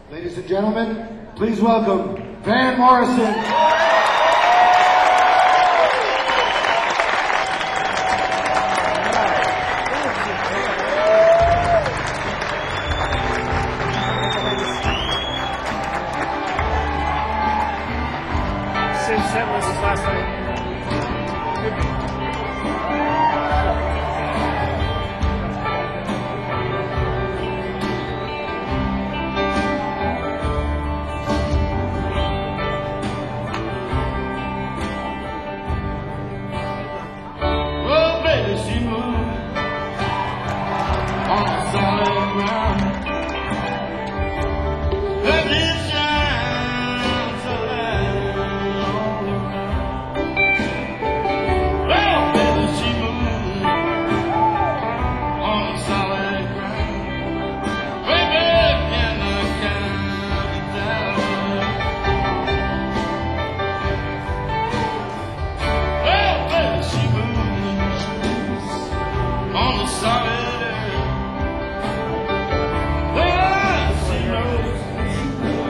Ladies and gentlemen, please welcome Van Morrison. Same set list as last night. Oh, baby, she moved on the solid ground. Her lips shine so light all around. Well, baby, she moved on the solid ground. Baby, can I count it down? Well, baby, she moved on the solid earth. Well, she knows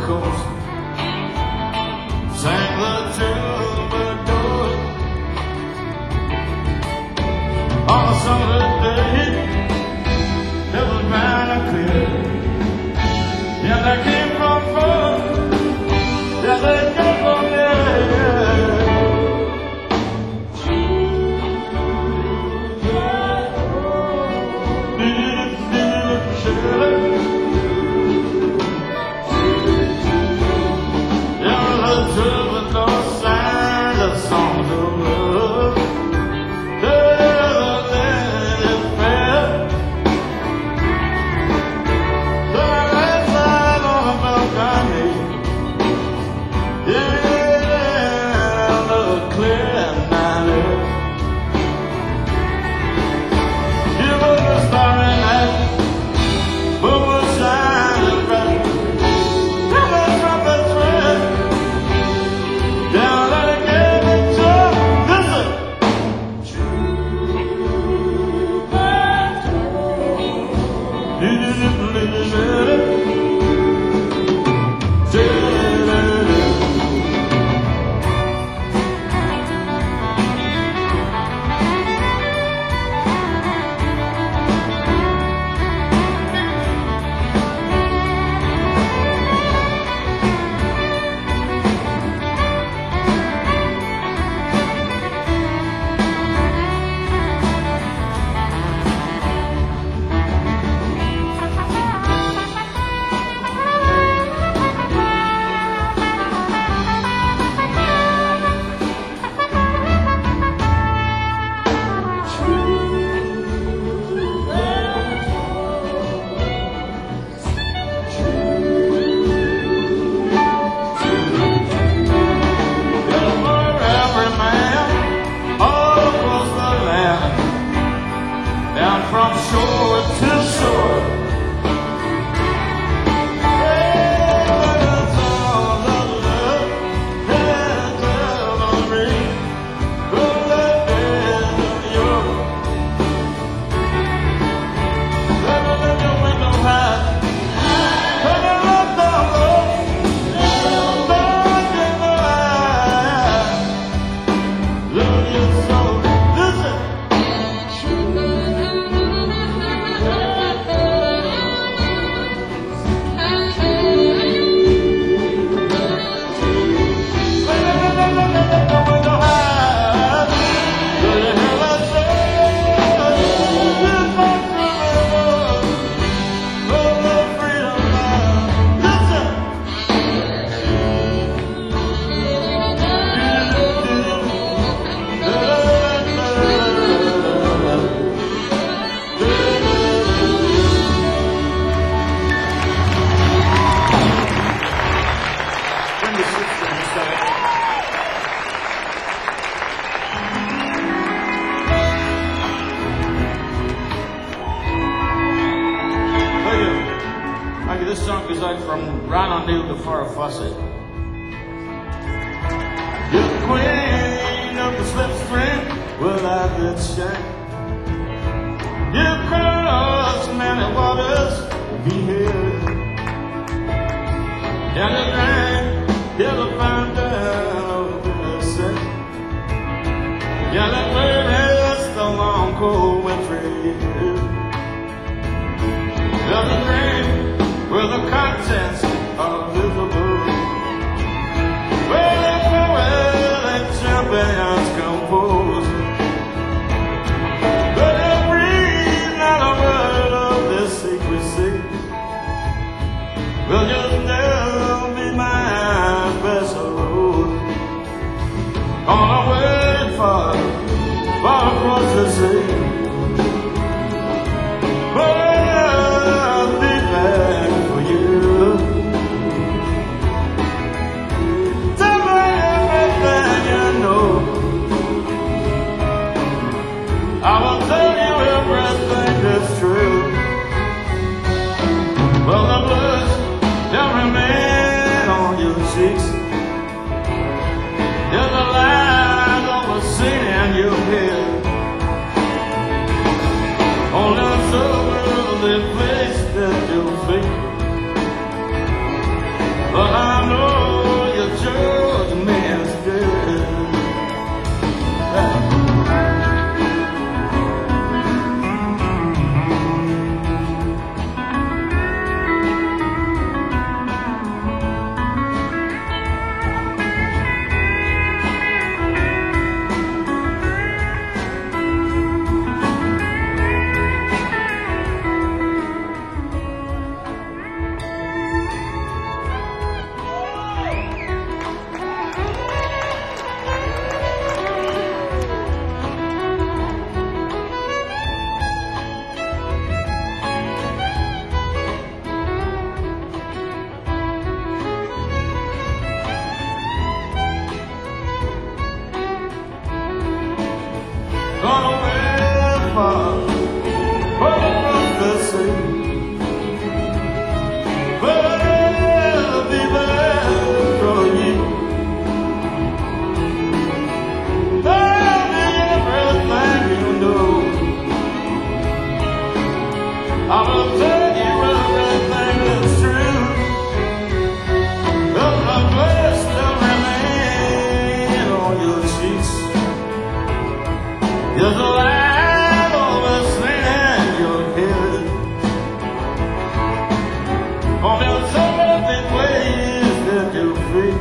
coast. Sang the troubadour on a summer day. It was kind of clear. Yeah, they came from far. Yeah, they came from there. This song goes out from Ron O'Neill to Farrah Fawcett. You're the queen of the slipstream without that shame. You've crossed many waters, be here. Down the drain, you're the fountain of the sea. Yeah, that way is the long, cold wintry year. There's a dream where the contents are visible, where the poet and champions compose, but they breathe not a word of this secrecy. Will just never be mine. but I know your judgment's good. Gone away far from the sea, but I'll be there for you. Tell me everything you know. I will tell you everything that's true. Though the blood still remain on your cheeks. There's a light always in your head. Oh, there's so many ways that you're free,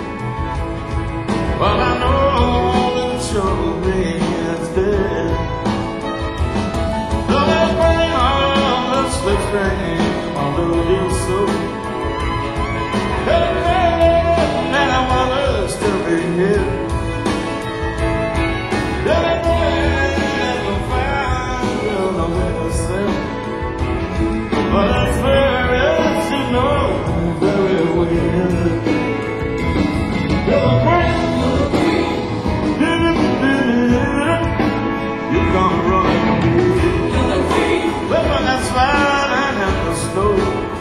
but I know that your man's dead. Though they bring on the slipstream, although you're so and I wanna still be here. But as far as you know very well, you're the queen. You're gonna run when that's fine and in the snow.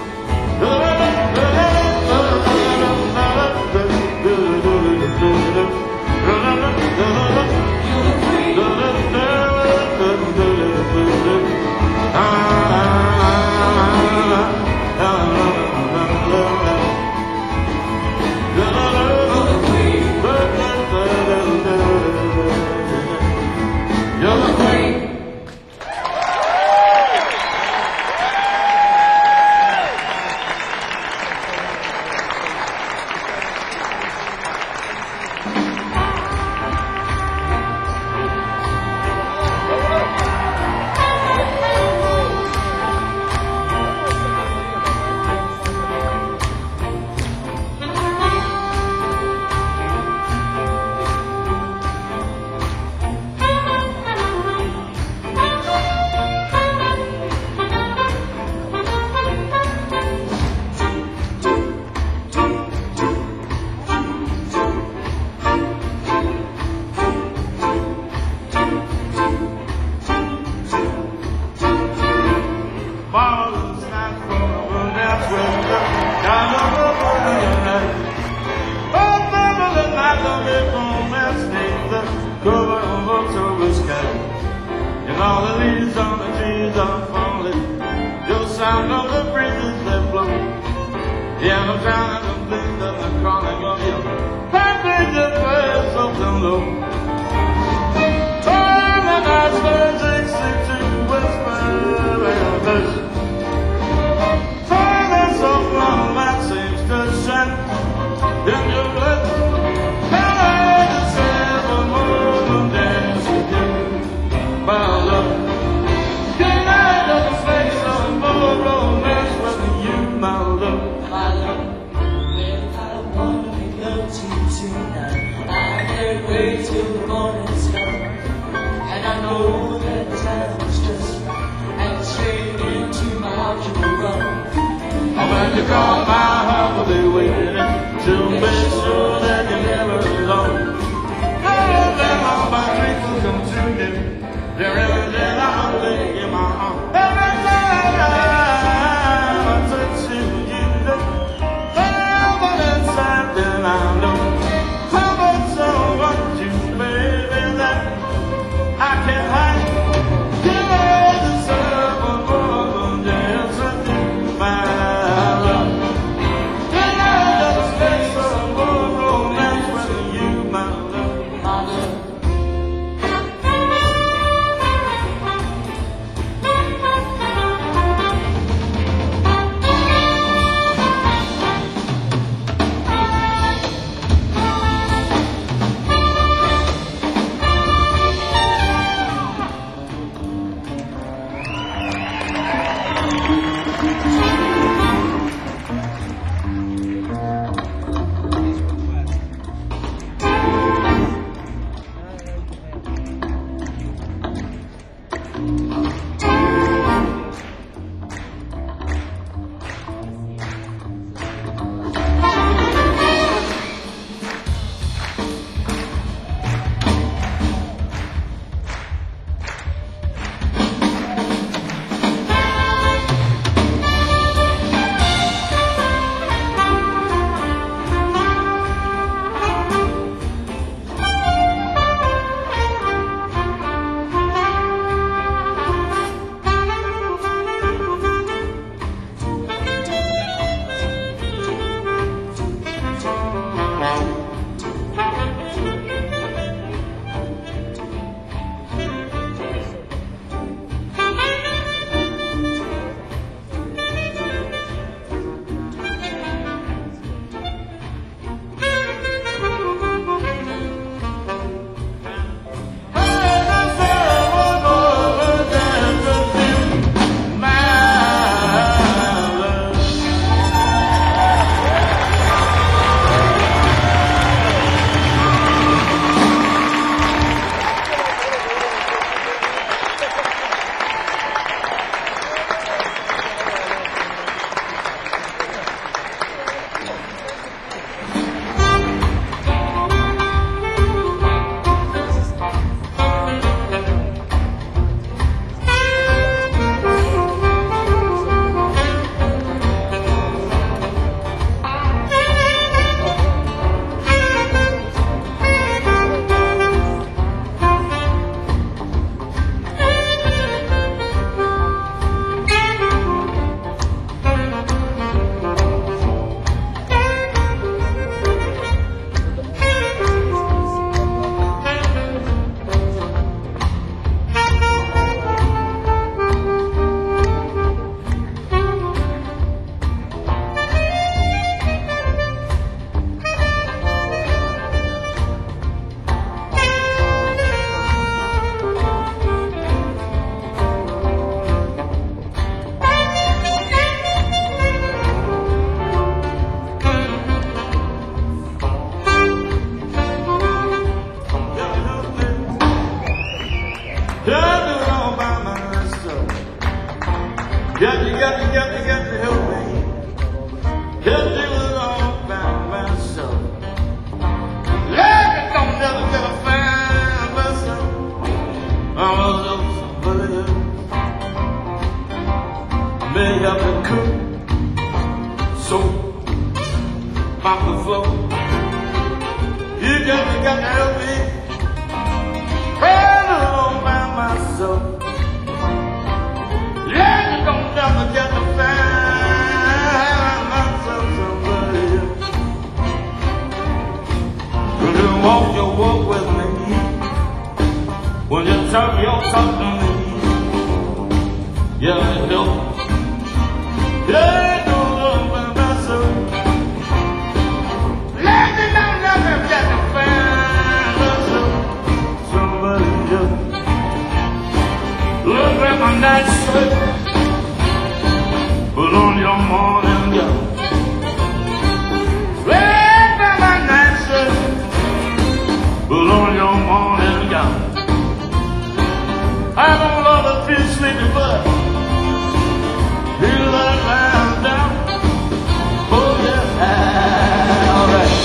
And all the leaves on the trees are falling. Your sound of the breezes that blow. Yeah, I'm trying to think that I'm calling on you. Happy to play something low. Turn the night turns to whisper and hush. Turn the soft one that seems to shine in your lips. Can I just have a moment dance with you, my love? Can I just make some more romance with you, my love? My love, well, I wanna make love to you tonight. I can't wait till the morning's come, and I know that the time is just right, and straight into my heart you will run. When you call, my heart will be waiting to make sure that you're never alone. Oh, that all my dreams will come true. There every day I'll lay in my arms. Every time I touch you, you know. Oh, but inside then I know how much I want you, baby, that I can't hide. You know deserve a more than dance with you, my love. Got to help me. Can't do it all by myself. Like I don't never gonna find myself. I'm gonna love somebody else. May have to cook, soap, mop the floor. You got to help me. Right along by myself. Yeah, you don't never get to find myself somebody else. Will you walk your walk with me? When you talk your talk to me? Yeah, you know. Yeah, you don't love by myself. Yeah, you don't never get to find myself somebody else. Look at my night shirt, put on your morning gown. Look at my night shirt, put on your morning gown. I don't love to be sleepy, but you love lying down. Oh yeah, all right.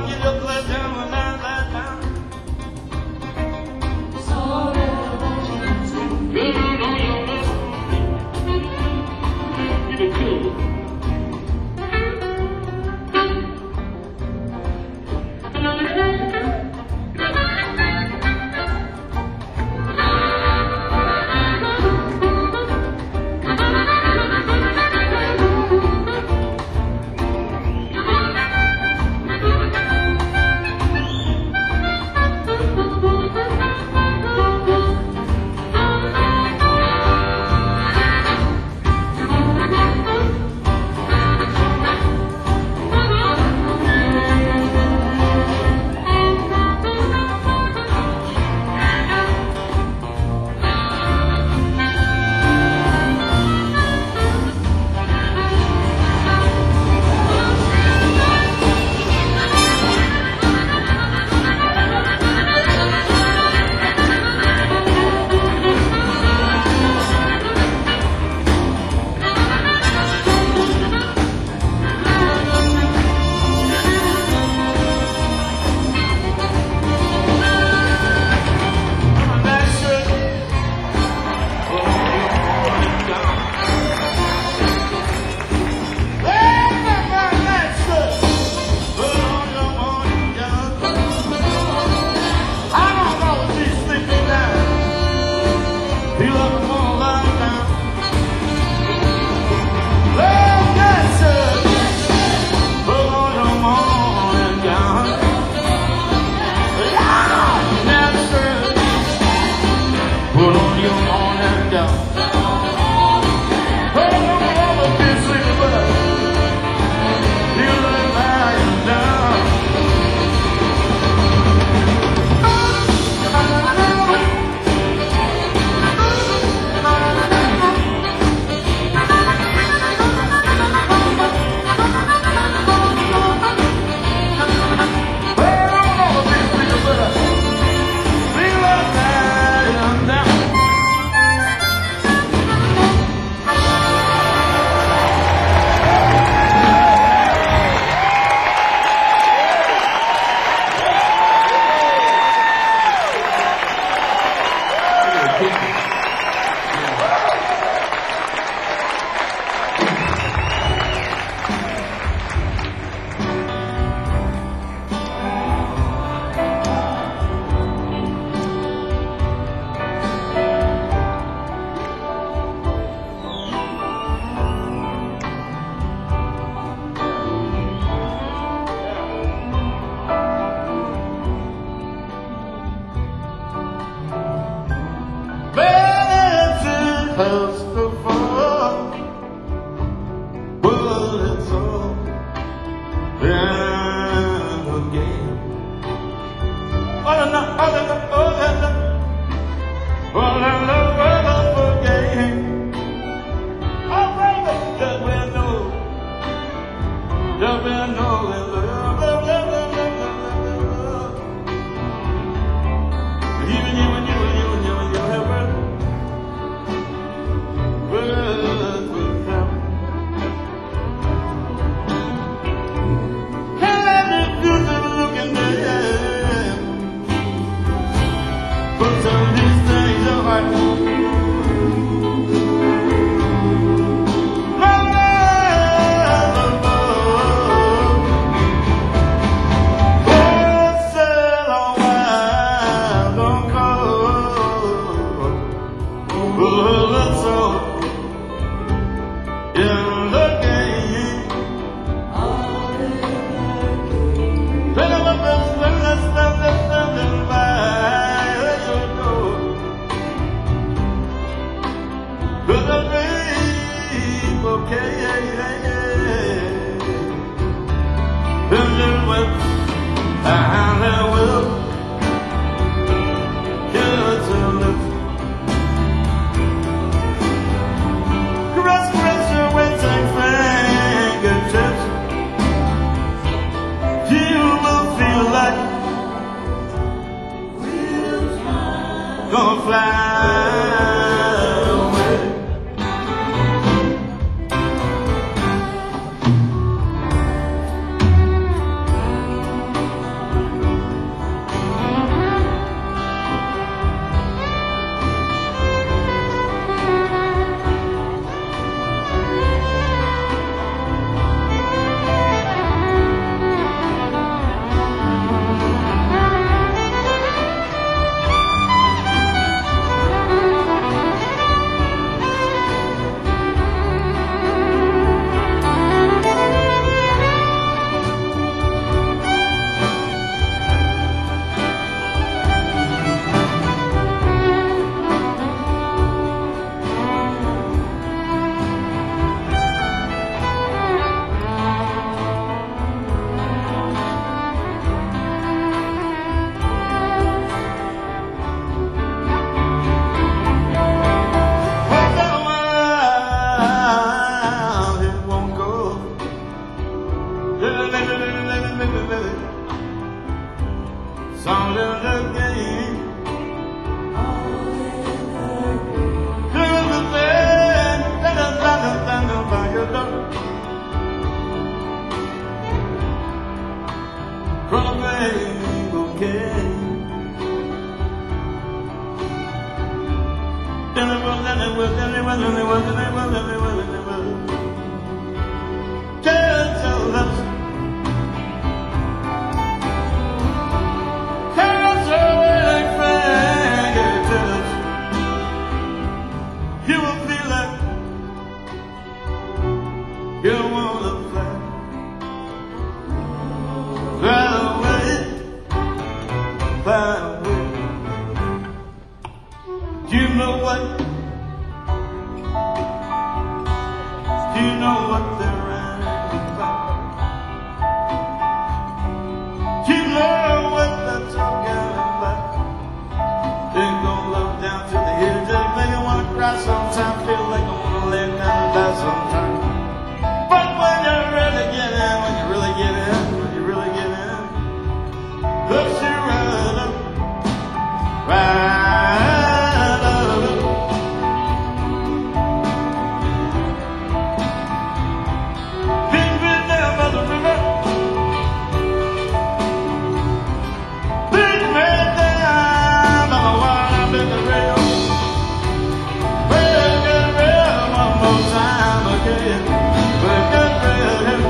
you just let down when I let down. Sorry, I want you gonna fly away. all in the game. You will feel like you wanna fly away, fly away. Do you know what? Do you know what they're running about? Do you know what they're talking about? They go look down to the hill, just make you wanna cry sometimes, feel like I wanna lay down and die sometimes. But when you really get in, when you really get in, when you really get in, push you right up, right up. Been down by the river, been down by the water, I've been the rail. Well, get real one more time again. Well, get real,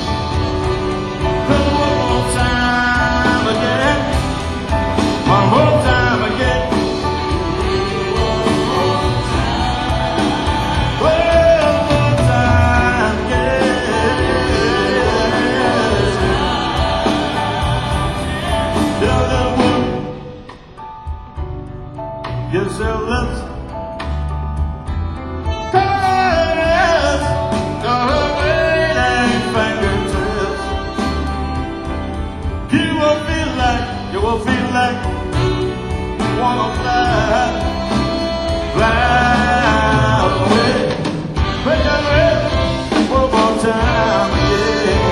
one more time again. One more time again. Well, one more time again. Tell them what yourself loves. You will feel like you wanna fly, fly away. Break that way one more time again.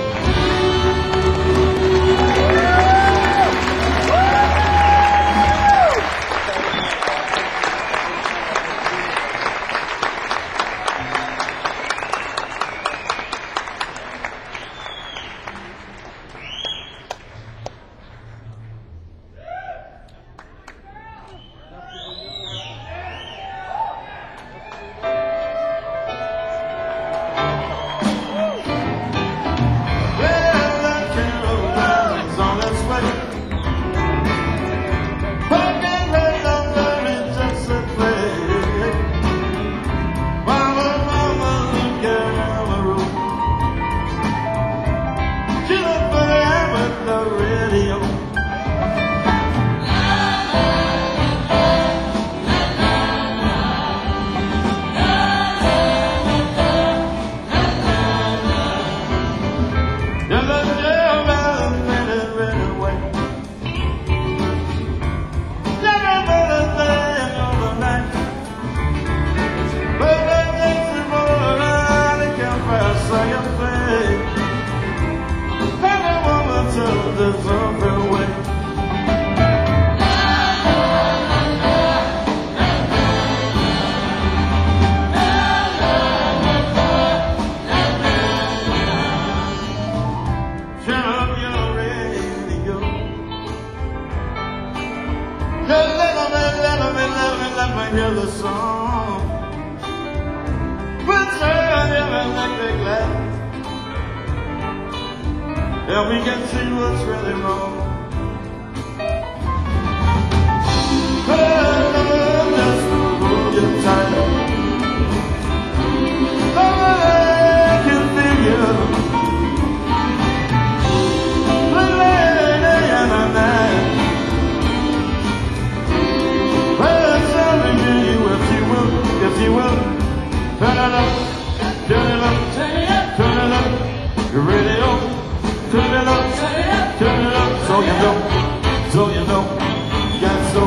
Let me hear the song. We'll turn in electric light, and we can see what's really wrong. Just hold you tight. Oh, I can feel you. The lady and the night. If you will, turn it up, turn it up, turn it up, turn it up, your radio, turn it up, turn it up, so you know, yeah, so.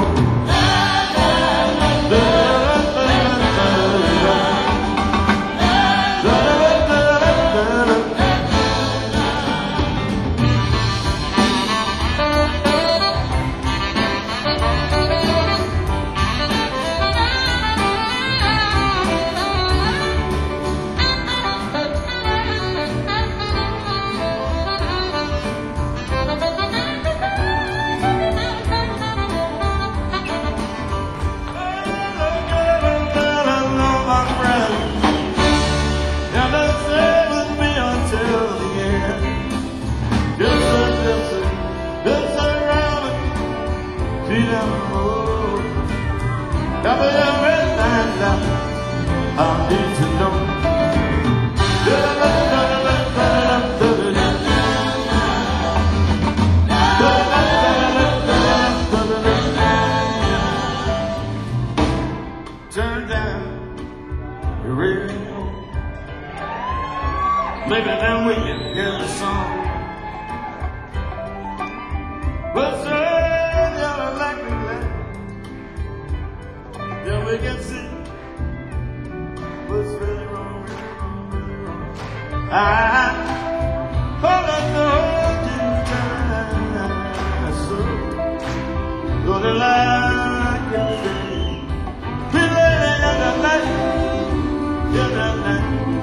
we can see what's really wrong, really wrong, really wrong. I wanna hold you tight, so gonna like your face. We lay in the night, in the night.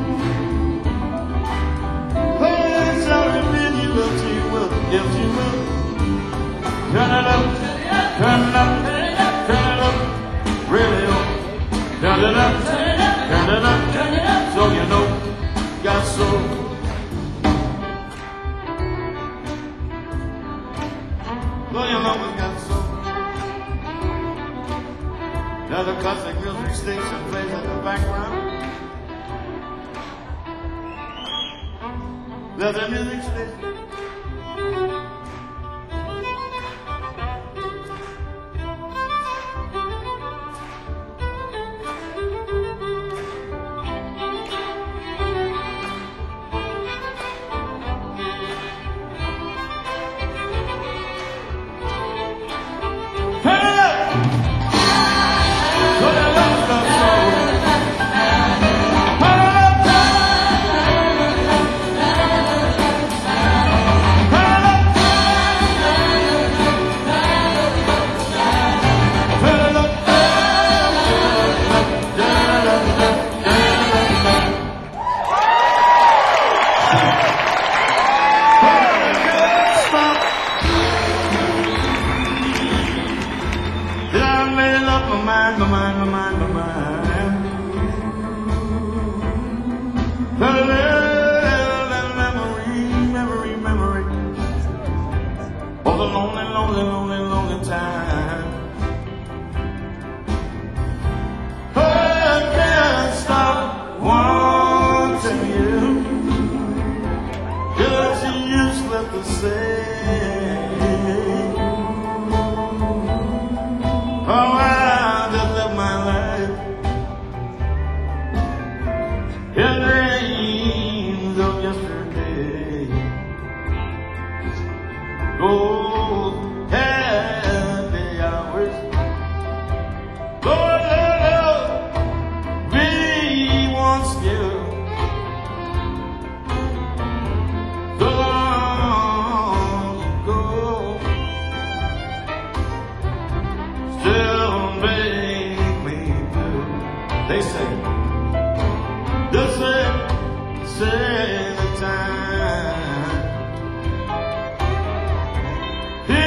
Oh, sorry, baby, but you will, yes you will. Turn it up, turn it up, turn it up, really up. Turn it up, turn it up, turn it up, so you know, got soul. So you know we got soul. Now the classic music station plays in the background. There's a music station. My mind. Memory of a lonely time. I can't stop wanting you. Just useless to say. Oh, I just live my life in dreams of yesterday. Those happy hours, Lord, we once knew. So long ago, still make me blue. They say the time.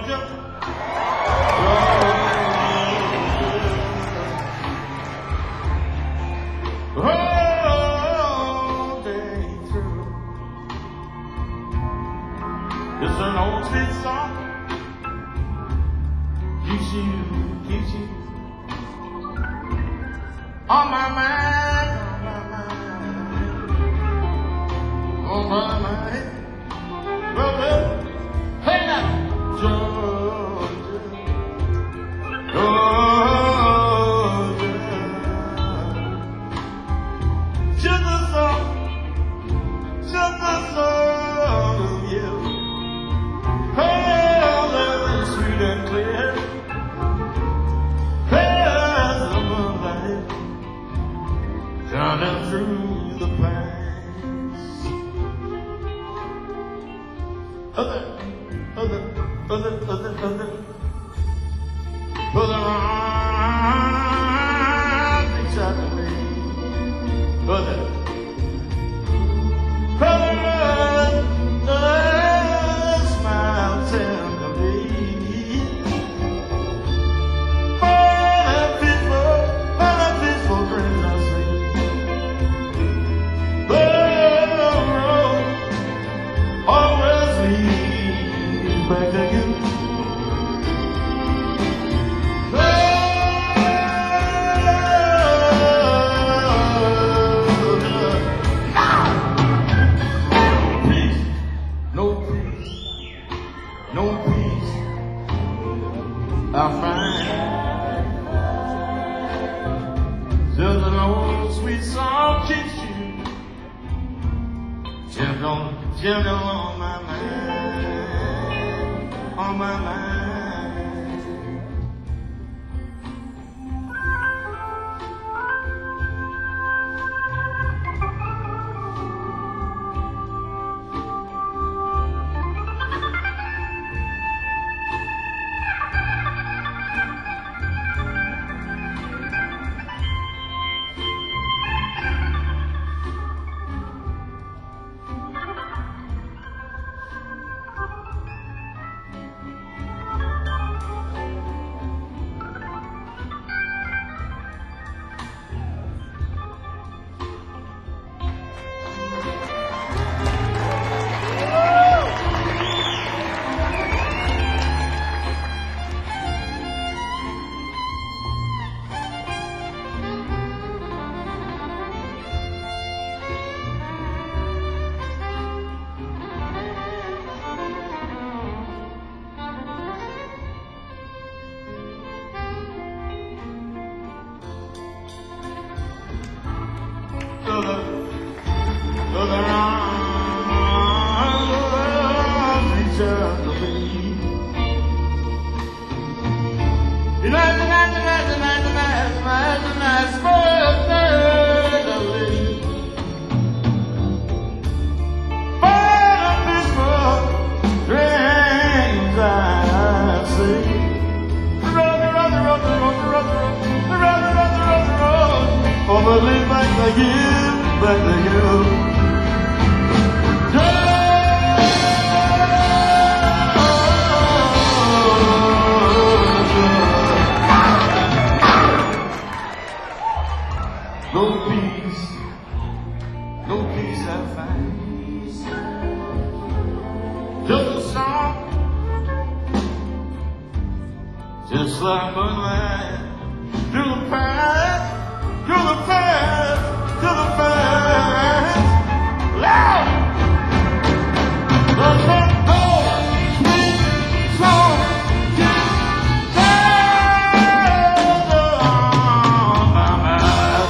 Georgia. All day through. It's an old sweet song. Keeps you on my mind, on my mind. Well, hey now, Georgia, Georgia. Just a song of you. Hey, that's sweet and clear. There's the moonlight shining through the pines. Other arms reach out to me. Other smile tenderly. My peaceful dreams I see. The road always leads back to you. No peace I find. Just an old sweet song keeps you gentle on my mind, on my mind. Back to you. No peace I find. Just a song, just like moonlight through the past, through the past, to the past. Loud! The sweet song keeps on my mind.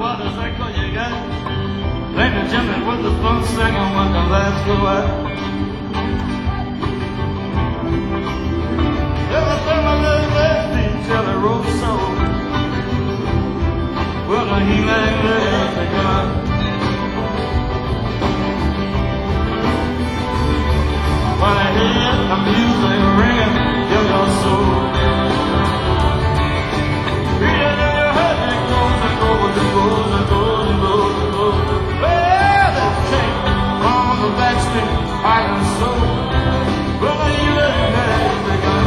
what is that call you got? Ladies and gentlemen, with the fun singing when the lights go out. Every time I look back, the jelly roll so. Well, the healing has begun. When I hear the music ringing in your soul, beating in your head, it goes and goes and goes and goes and goes and goes. Well, that chain on the back street, heart and soul. Well, the healing has begun.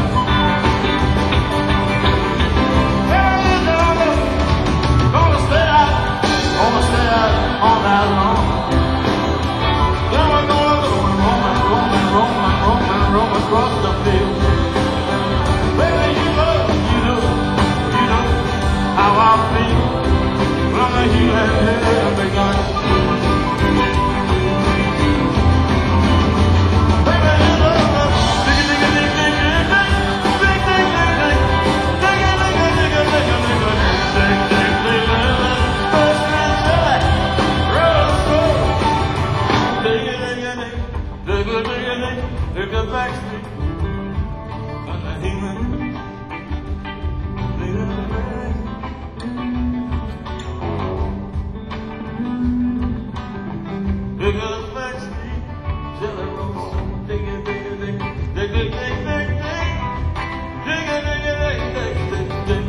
Gonna stay out all night long. Then we're gonna go and roam across the field. Baby, you know how I feel. When the healing has begun. Baby, you know Look at backstreet on the healing. Look at backstreet, jelly rolls, dig it, dig it, dig it, dig it, dig it, dig it, dig it, dig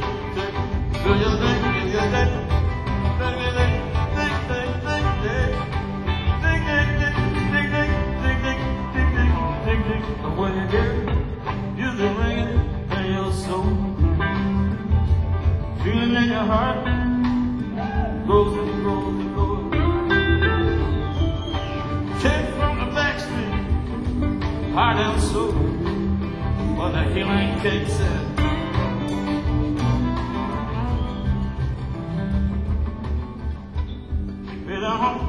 it, when you get music ringing in your soul, feeling in your heart, grows and grows and grows. Take from the backstreet, heart and soul, what the healing cake said. We're down home,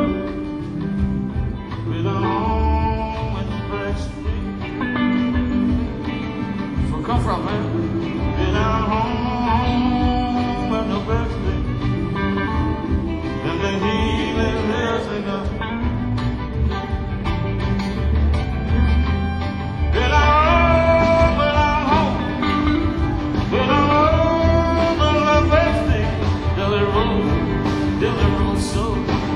we're down home in the backstreet. Come from, man. Get down home at the backstreet. And the healing has begun. Get down home. Get down home at the backstreet. Till it rolls so.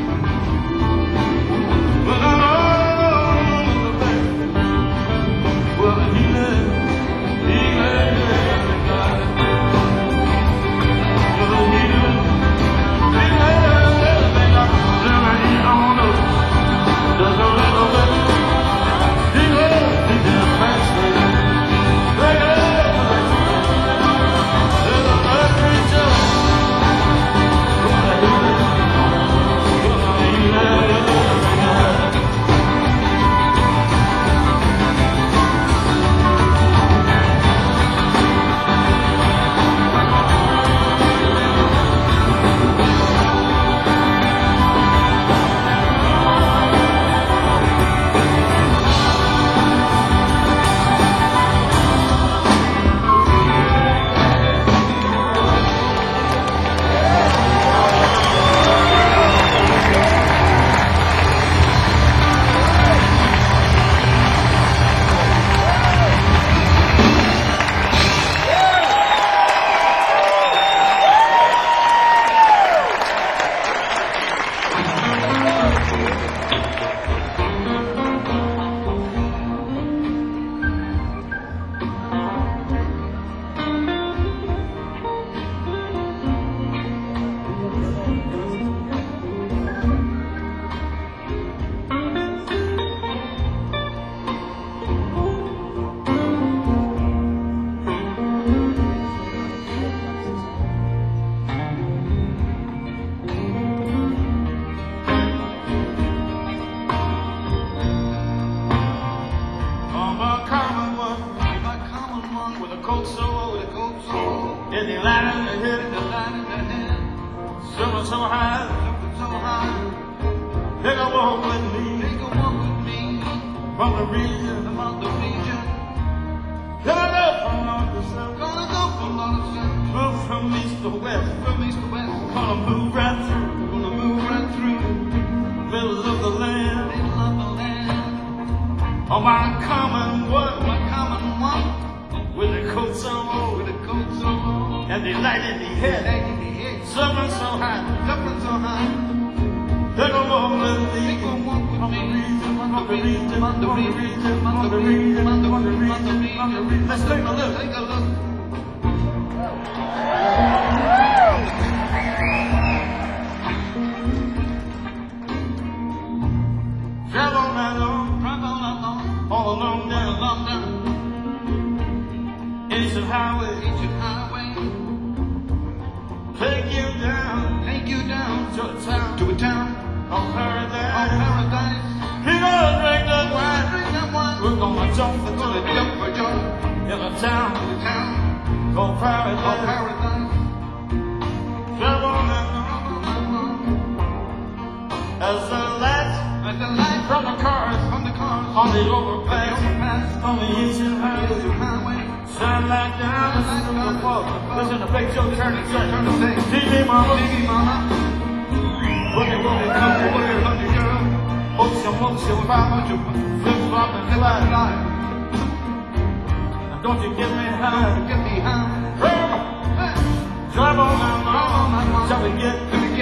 Get down home at the backstreet. Well, the healing. So high, take a walk with me, from the region, Gonna go from north to south, Move from east to west. From east to west. Gonna move right through. Gonna move right through. Middle of the land. Middle of the land. On my common one. My common one. With a coat so old. With a coat so long. And they lighted the head. Back in the head. Suffering so high. Suffering so high. They're gonna walk with me. They gon' walk with me. On the region, on the region, on the region, on the region, on the region. Let's take a look. Take a look. Travel right on, all along down, ancient highway, take you down to a town of paradise. We're gonna drink that wine. We're gonna jump for joy in a town called paradise. Travel right on, as the lights from the cars on the overpass, on the ancient highway, shine like diamonds in the fog. Listen to Big Joe turn and say, TV mama, boogie woogie country girl, motion, flip flop and fly. And don't you get me high, drive on my mom, shall we get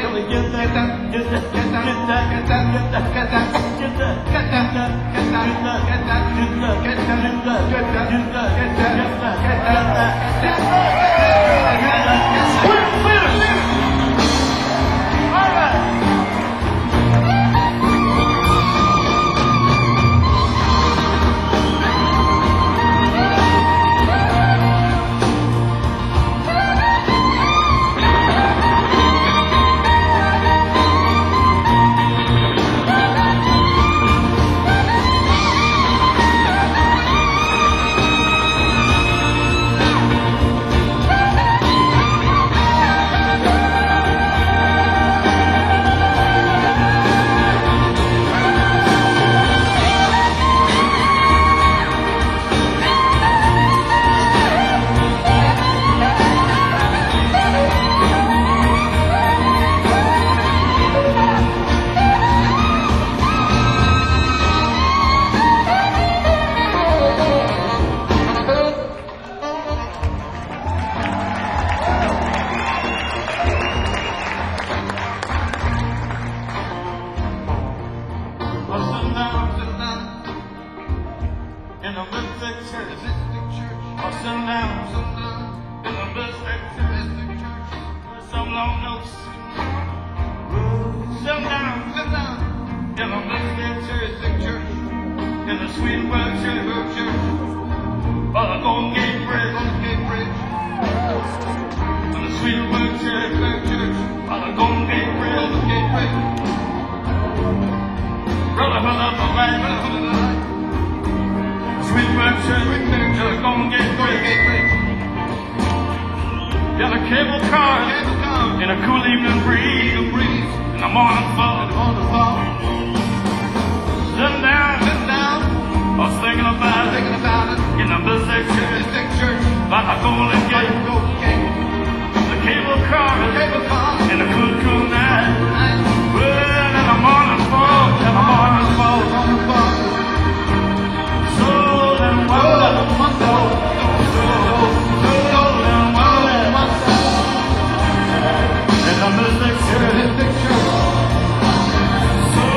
in a mystic church, or sit down in a mystic church, with some long notes. Sit down in a mystic church, in a sweet word church, by the Golden Gate Bridge, in a sweet word church, by the Golden Gate Bridge. Brother, brother, brother, sweet word church, in a Golden Gate Bridge. In a cable car, in a cool evening breeze, in the morning fog. Sitting down, or thinking about it, in the mystic church, by the Golden Gate. The cable car, in a cool night. Well, in the morning fog, soul and wonder, in the mystic church.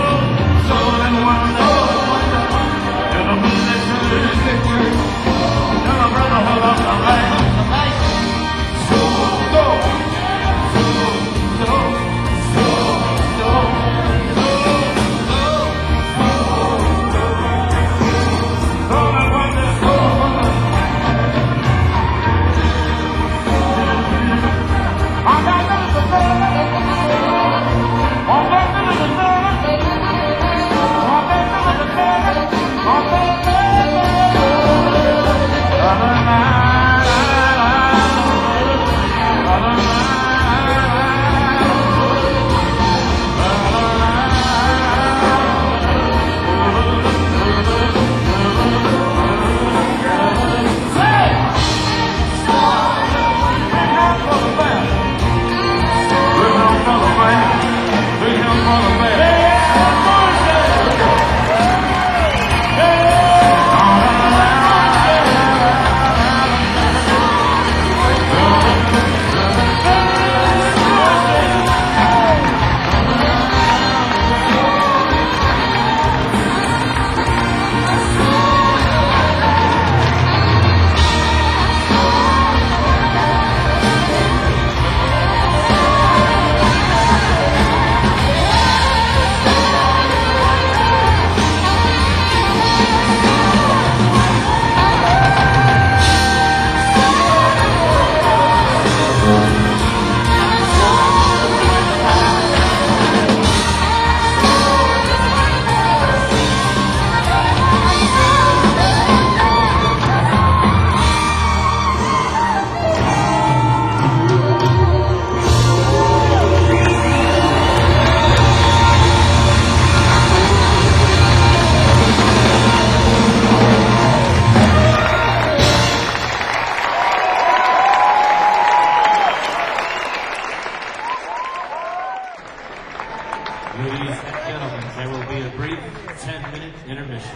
brief 10-minute intermission.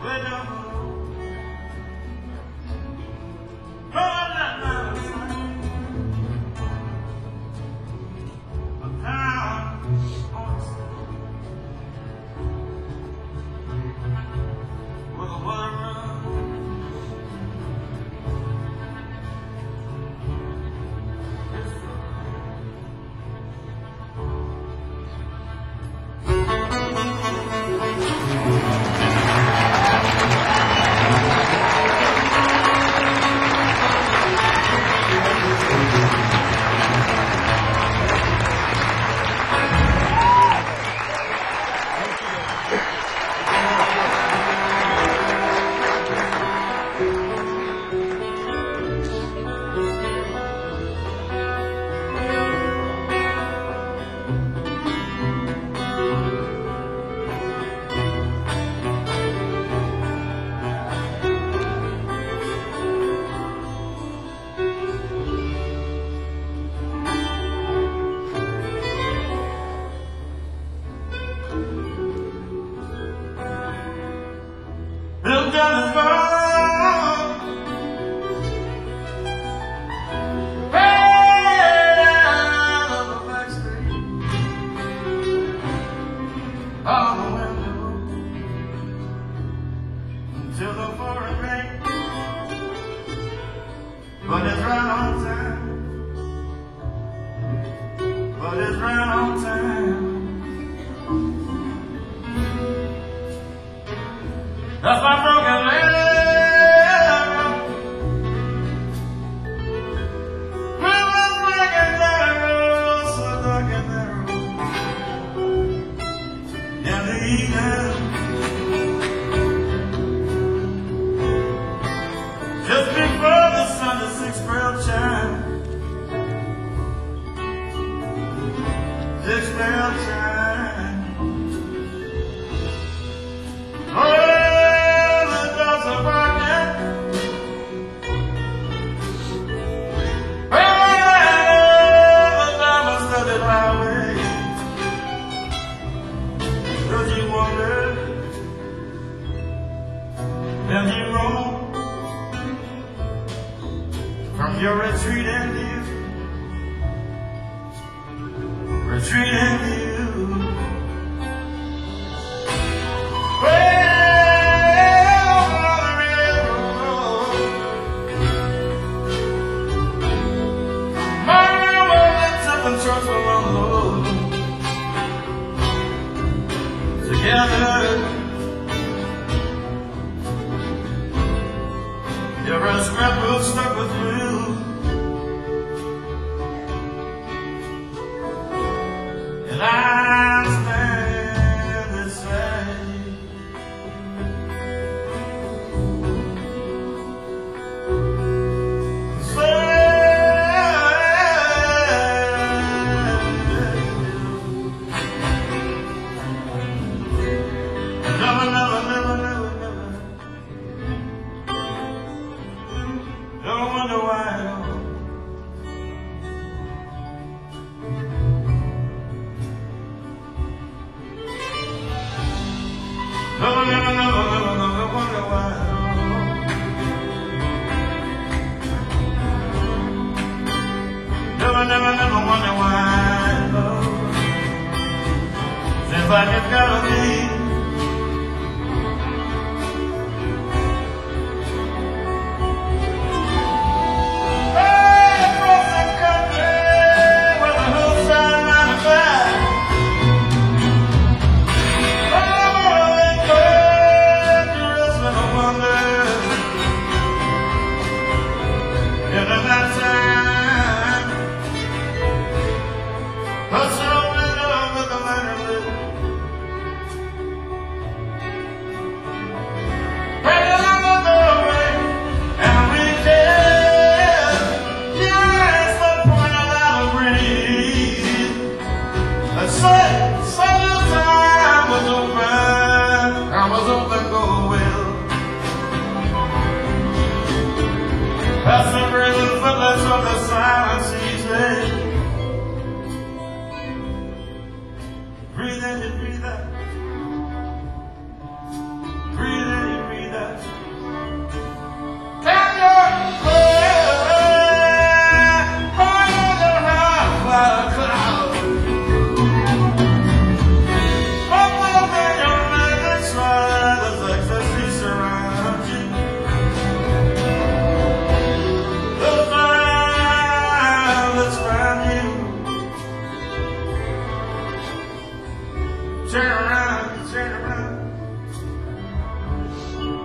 way down the road. Going that mountain side. But down on the side where the water runs. Look down the road, way down on the back street, on the window, till the pouring rain. But it's right on time, but it's right on time. That's my broken arrow. We were breaking arrows, so dark and narrow. In the evening, just before the Sunday six bell chime, six bell chime. Oh, and you roam from your retreating view, retreating view. Well, on the railroad, my railroad took the trucks will unload together. You're a scrapbook stuck with you, and I stand beside you. Never, never, never, never, never. No.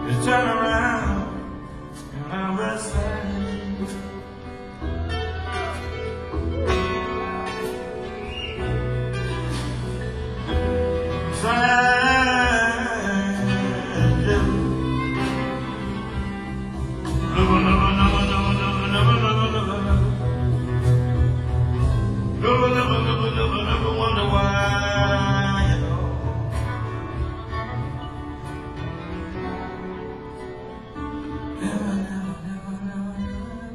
You turn around and I was sad. Never wonder why, you know. Never, never, never, never, never.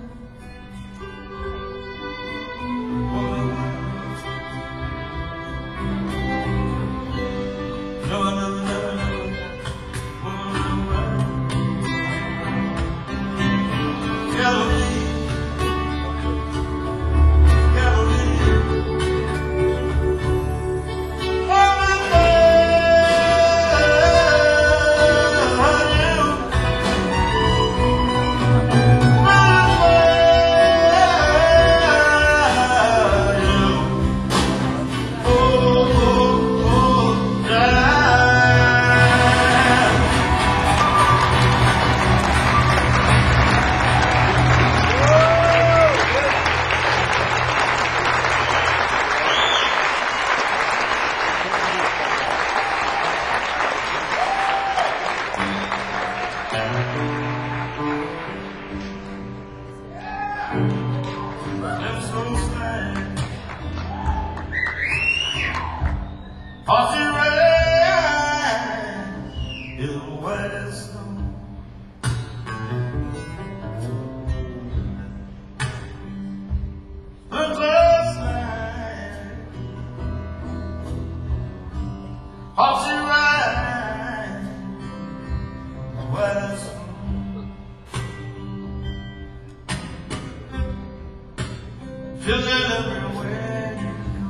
Never, never, never, never. Galilee, Galilee. I'm so sad. Party rain is white as snow. The clouds night. Party rain white as snow. Feel it everywhere you go.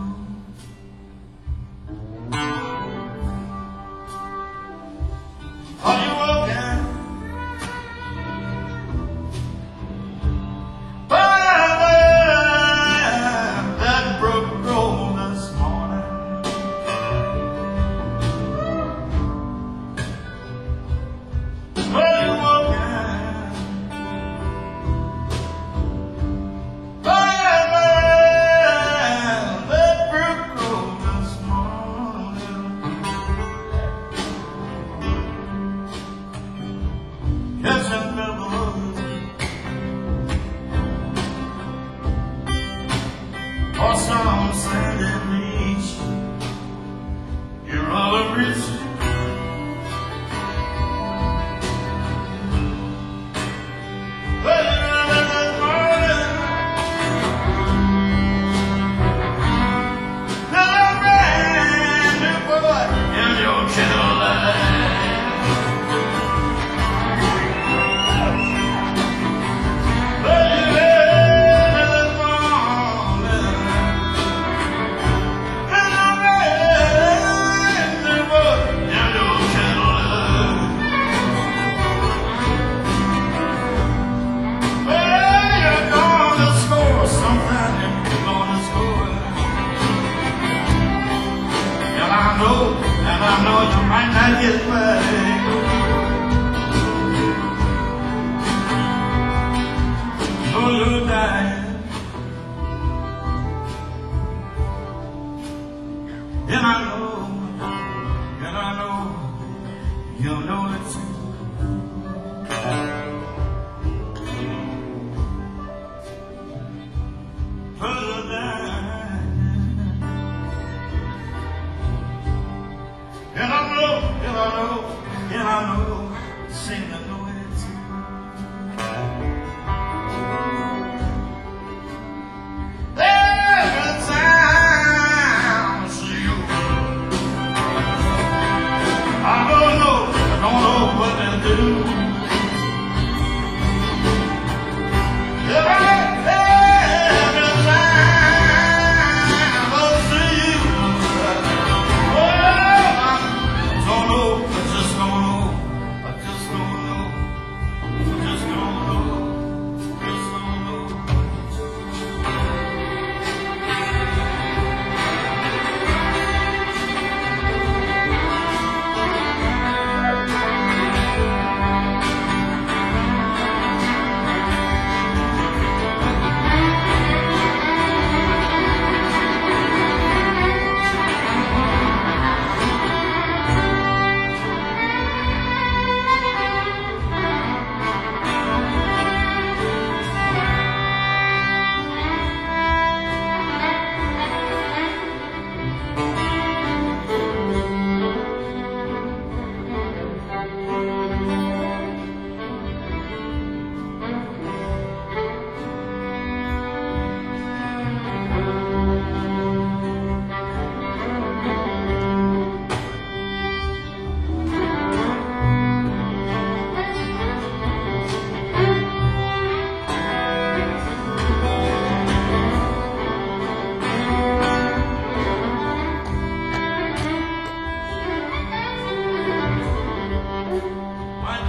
Are you walking by that brook road this morning? Are you walking by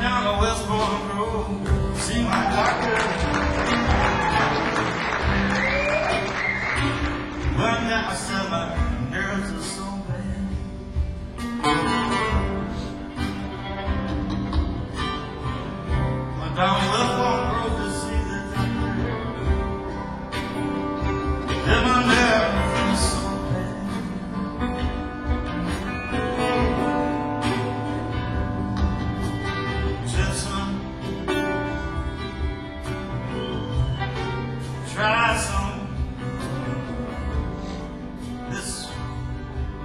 down to Westbourne Road, see my doctor. But now I said my nerves are so bad. Went down to Westbourne Road to see the doctor. And my nerves are so bad. Said, son, try some this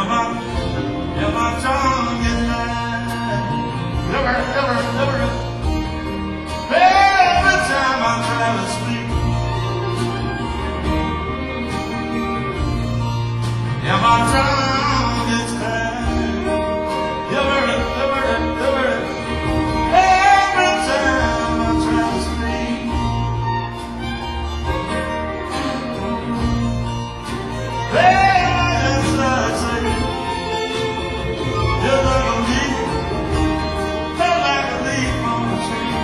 my tongue is mad. Every time I try to speak, yeah, my tongue is mad. Every time I try to speak, yes, I say, you're like a leaf, you're like a leaf on the tree.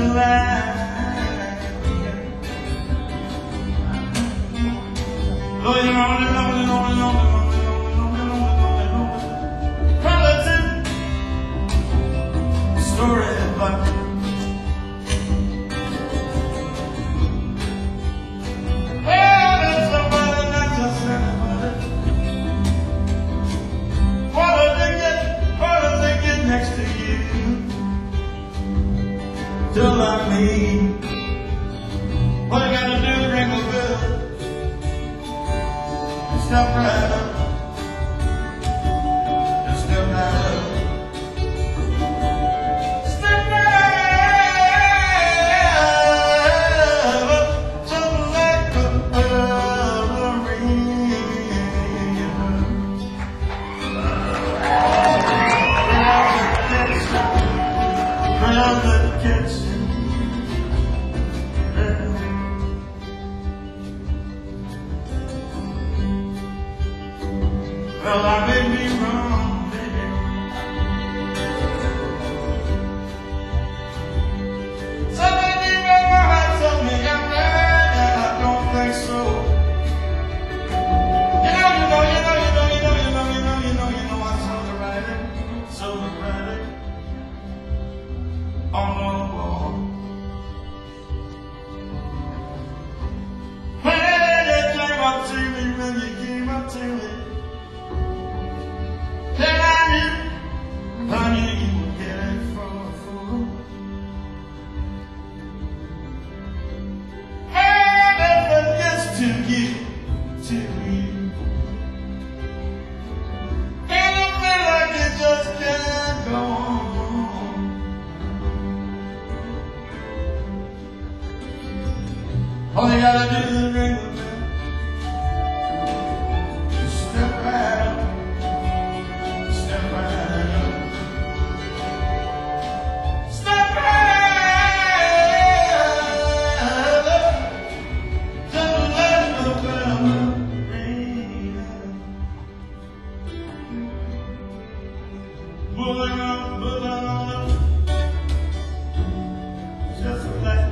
Story about somebody not just anybody. What if they get next to you? Tell me what I gotta do, drink a bit. Step right up. Just step right up. Step right up. Just like a ballerina. Round the kitchen. Well, I may be wrong, baby. Something deep in my heart told me I'm right, and I don't think so. You know, I saw the writing on the wall. When you came up to me, when you came up to me, then I knew, honey, you would get it for a fool. And if it gets to get to you, and I feel like it just can't go on. All you gotta do is ring the bell. Just step right up. Step right up. Step right up. Just let the bell ring. Pulling up. Just let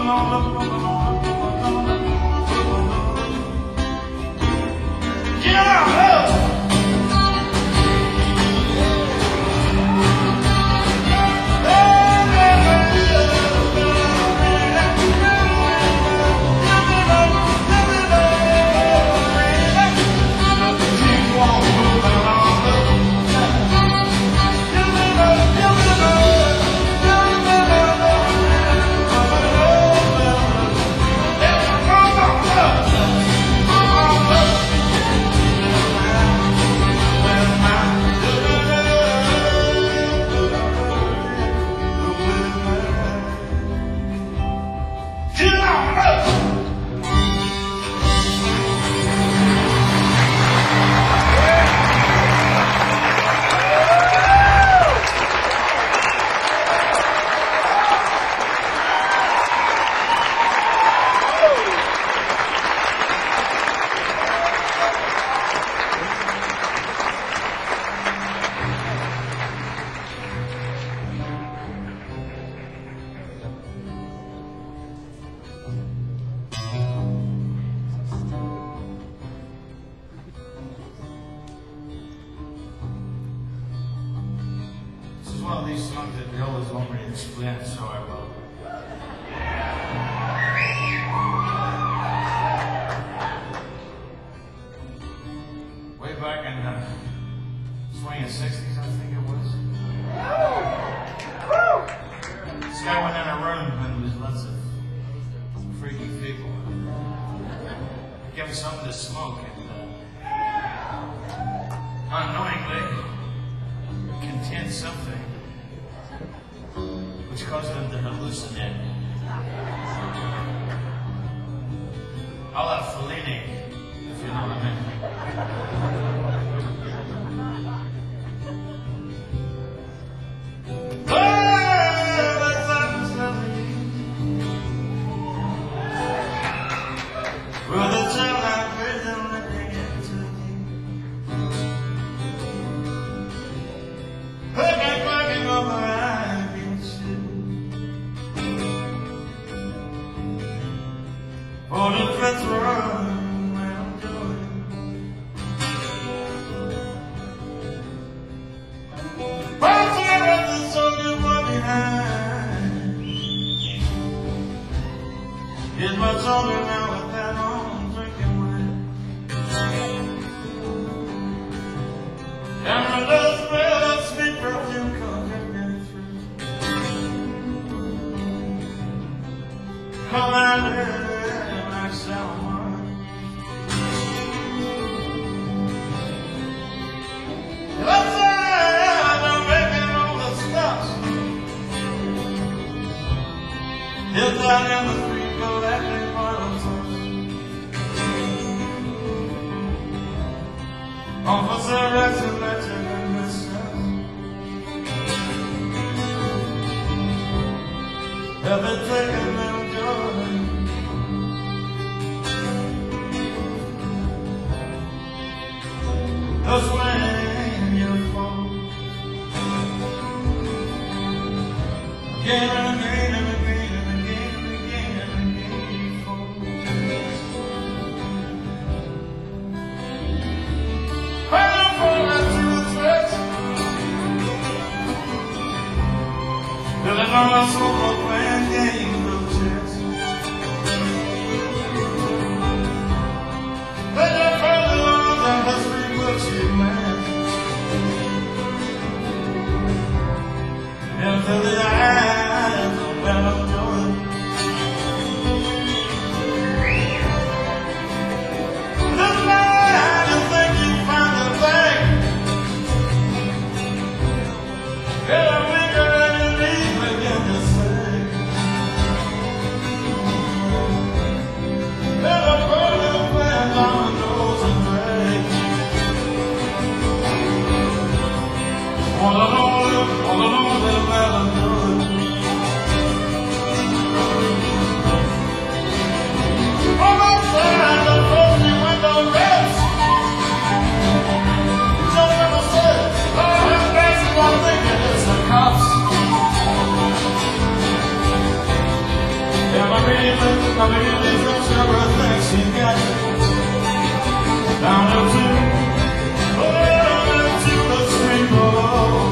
One of these songs that they always want me to explain, so I will. Way back in the swinging 60s, I think it was. This guy went in a room and there was lots of freaky people. Give him something to smoke and unknowingly contained something which caused them to hallucinate. A la Fellini, if you know what I mean. Well, the time I heard them looking into me, heard me walking over. All the friends were around where I'm going. But I left the soldier boy behind. He's much older now with that on drinking wine. And the little smell of sweet perfume comes drifting through. Come out here. Someone. Outside, I'm making all the stops. If I never free, go that big bottle toss. Officer, resurrection and mistrust. Have they taken them joy? Just when you fall again and again and again and again and again and again you fall. When you fall into the threat, till I know my soul for playing games of chess. When you fall the ones and the until the eyes of battle joy. This night you think you find the thing. Get a weaker and your knees begin to sing. Let a burning flame down the nose and drag. All alone, all alone, they'll never do it. I'm gonna give you several things you got. Down to the street below.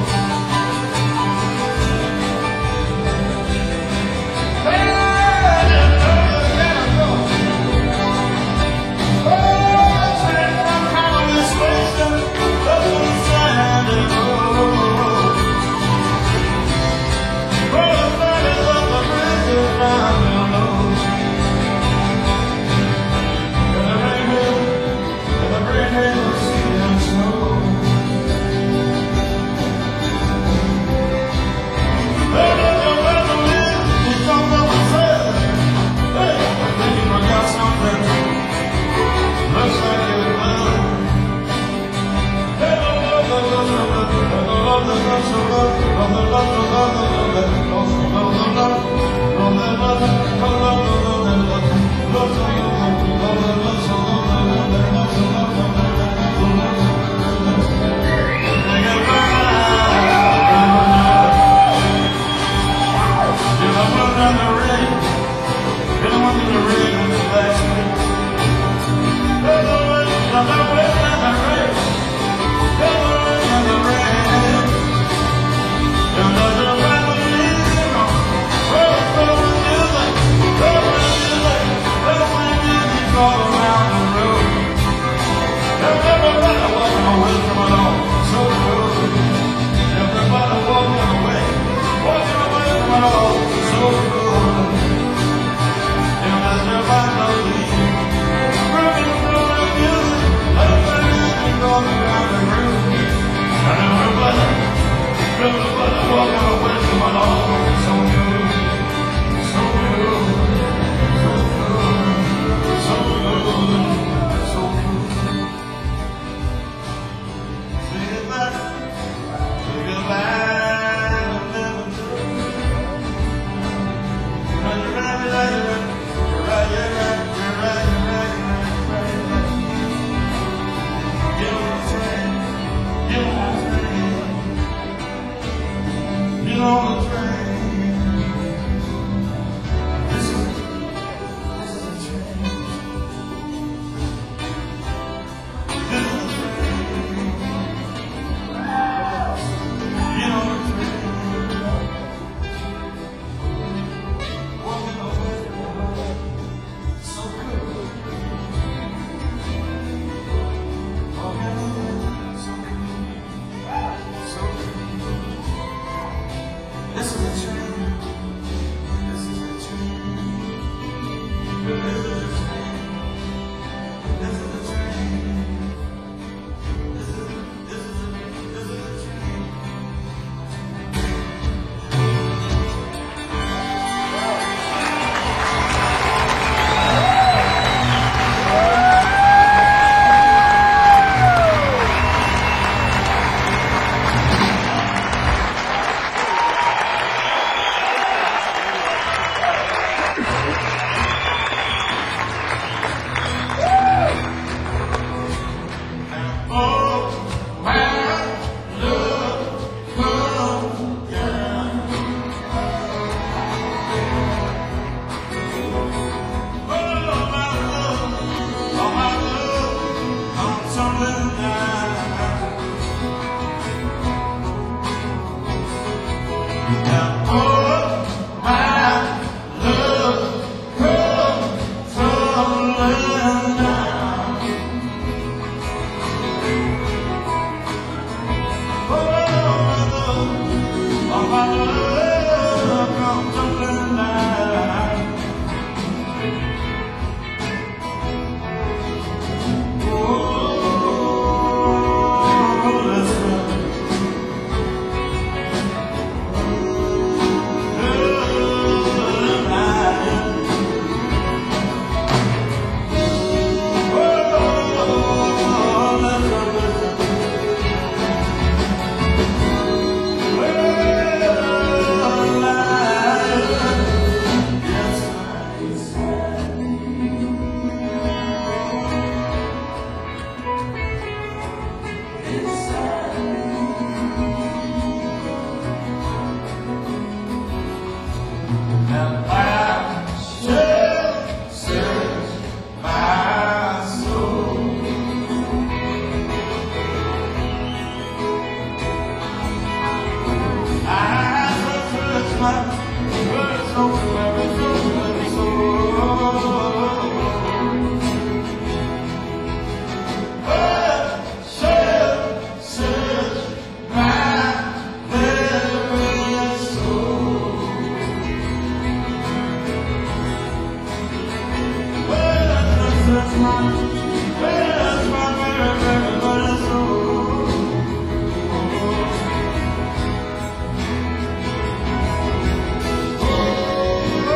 Oh,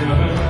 June.